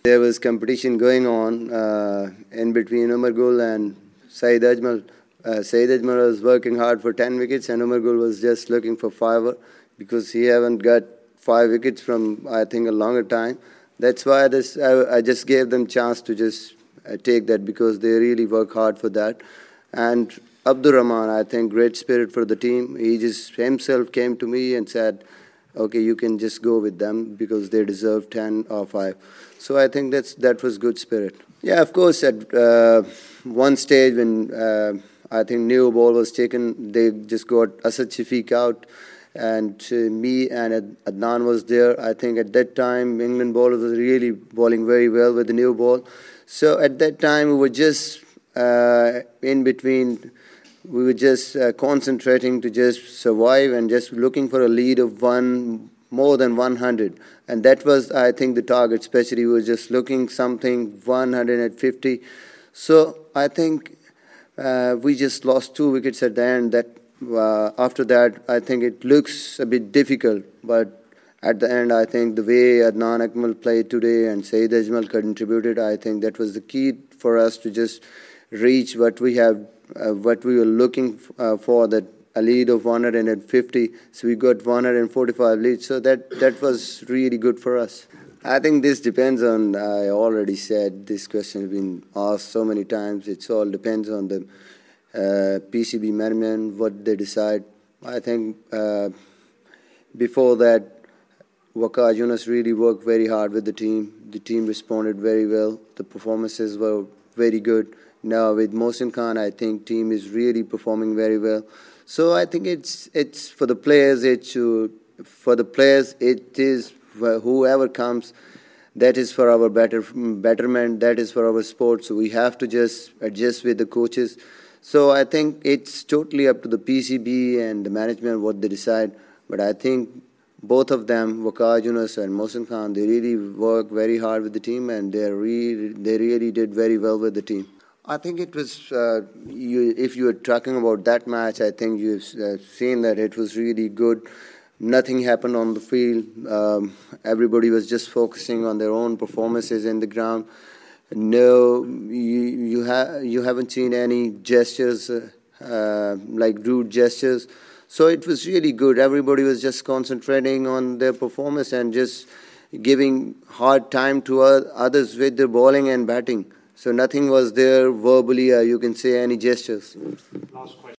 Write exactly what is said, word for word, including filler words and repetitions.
There was competition going on uh, in between Umar Gul and Saeed Ajmal. Uh, Saeed Ajmal was working hard for ten wickets and Umar Gul was just looking for five because he haven't got five wickets from, I think, a longer time. That's why this, I, I just gave them chance to just uh, take that because they really work hard for that. And Abdur Rahman, I think, great spirit for the team. He just himself came to me and said, okay, you can just go with them because they deserve ten or five. So I think that's that was good spirit. Yeah, of course, at uh, one stage when uh, I think new ball was taken, they just got Asad Shafiq out and uh, me and Adnan was there. I think at that time, England bowlers was really bowling very well with the new ball. So at that time, we were just uh, in between. We were just uh, concentrating to just survive and just looking for a lead of one more than one hundred. And that was, I think, the target, especially we were just looking something one hundred fifty. So I think uh, we just lost two wickets at the end. That uh, after that, I think it looks a bit difficult. But at the end, I think the way Adnan Akmal played today and Saeed Ajmal contributed, I think that was the key for us to just reach what we have Uh, what we were looking uh, for, that a lead of one hundred fifty. So we got one hundred forty-five leads. So that, that was really good for us. I think this depends on, I already said, this question has been asked so many times. It all depends on the uh, P C B management, what they decide. I think uh, before that, Waqar Younis really worked very hard with the team. The team responded very well. The performances were very good. Now with Mohsin Khan, I think team is really performing very well. So I think it's it's for the players. It should, for the players, it is whoever comes. That is for our better betterment. That is for our sport. So we have to just adjust with the coaches. So I think it's totally up to the P C B and the management what they decide. But I think both of them, Waqar Younis and Mohsin Khan, they really work very hard with the team and they really they really did very well with the team. I think it was, uh, you, if you were talking about that match, I think you've uh, seen that it was really good. Nothing happened on the field. Um, everybody was just focusing on their own performances in the ground. No, you, you, ha- you haven't seen any gestures, uh, uh, like rude gestures. So it was really good. Everybody was just concentrating on their performance and just giving hard time to others with their bowling and batting. So nothing was there verbally, uh, you can say, any gestures. Last question.